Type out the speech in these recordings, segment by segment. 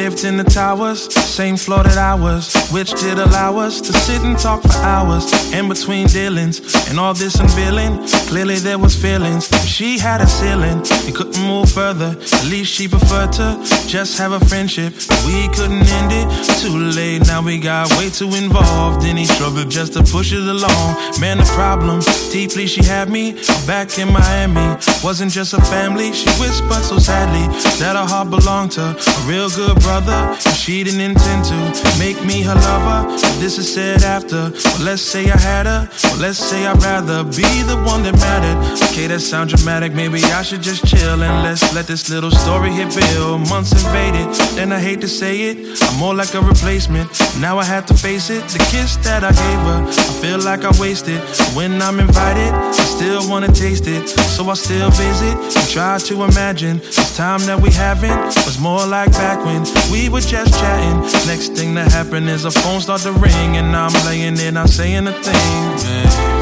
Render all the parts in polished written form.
lived in the towers, same floor that I was, which did allow us to sit and talk for hours. In between dealings and all this unveiling, clearly there was feelings. She had a ceiling and couldn't move further. At least she preferred to just have a friendship. We couldn't end it, too late. Now we got way too involved. Then he struggled just to push it along. Man, the problem, deeply she had me back in Miami. Wasn't just a family, she whispered so sadly that her heart belonged to a real good brother. And she didn't intend to make me her lover. This is said after. Well, let's say I had her. Well, let's say I'd rather be the one that mattered. Okay, that sounds dramatic. Maybe I should just chill and let's let this little story hit Bill. Months invaded, and I hate to say it, I'm more like a replacement. Now I have to face it. The kiss that I gave her, I feel like I wasted. When I'm invited, I still wanna taste it. So I still visit and try to imagine this time that we haven't was more like back when we were just chatting. Next thing that happened is a phone start to ring, and I'm laying there not saying a thing. Man.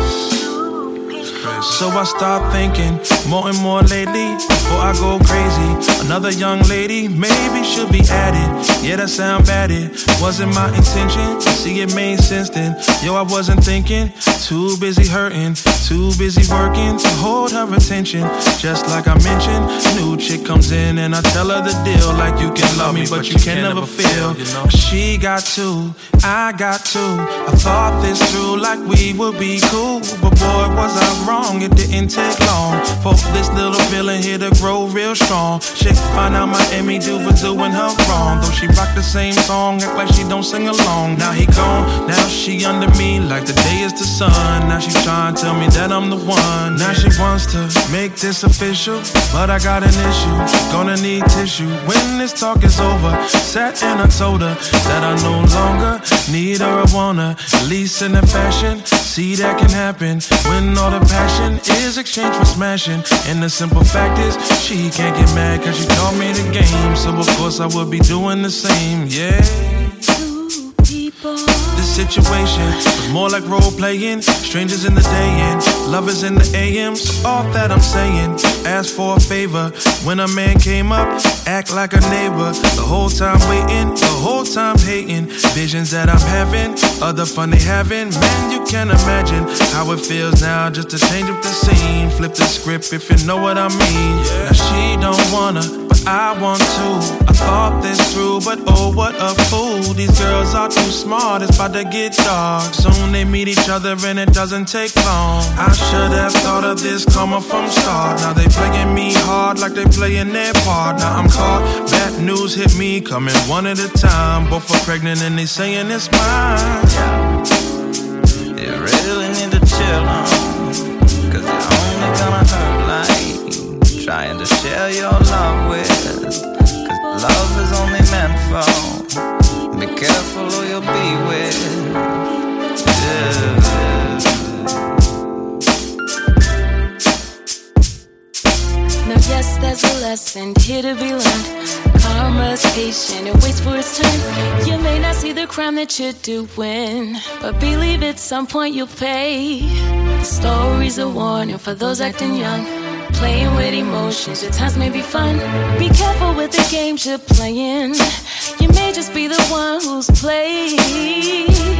So I start thinking more and more lately before I go crazy. Another young lady maybe should be added. Yeah, that sound bad. It wasn't my intention. See, it made sense then. Yo, I wasn't thinking. Too busy hurting, too busy working to hold her attention. Just like I mentioned, new chick comes in and I tell her the deal. Like you can love me, but you can never feel. She got two, I got two. I thought this through like we would be cool, but boy, was I wrong. It didn't take long for this little feeling here to grow real strong. Chick find out Miami dude was doing her wrong. Though she rocked the same song, act like she don't sing along. Now he gone, now she under me like the day is the sun. Now she trying to tell me that I'm the one. Now she wants to make this official, but I got an issue, gonna need tissue when this talk is over. Sat and I told her that I no longer need her or want her, at least in the fashion. See, that can happen when all the passion is exchanged for smashing. And the simple fact is, she can't get mad cause she taught me the game. So of course I would be doing the same, yeah. This situation was more like role playing. Strangers in the day and lovers in the AM. So all that I'm saying, ask for a favor. When a man came up, act like a neighbor. The whole time waiting, the whole time hating. Visions that I'm having, other fun they having. Man, you can't imagine how it feels now just to change up the scene. Flip the script if you know what I mean. Now she don't wanna, but I want to. I thought this through, but oh what a fool. These girls are too smart, it's about to get dark. Soon they meet each other and it doesn't take long. I should have thought of this coming from start. Now they playing me hard like they playing their part. Now I'm caught, bad news hit me, coming one at a time. Both are pregnant and they saying it's mine. You really need to chill on, cause you're only gonna hurt like trying to share your love with. Cause love is only meant for, be careful who you'll be with. Yeah. Now yes, there's a lesson here to be learned. Karma's patient and waits for its turn. You may not see the crime that you're doing, but believe at some point you'll pay. The story's a warning for those acting young, playing with emotions, at times may be fun. Be careful with the games you're playing. You may just be the one who's played.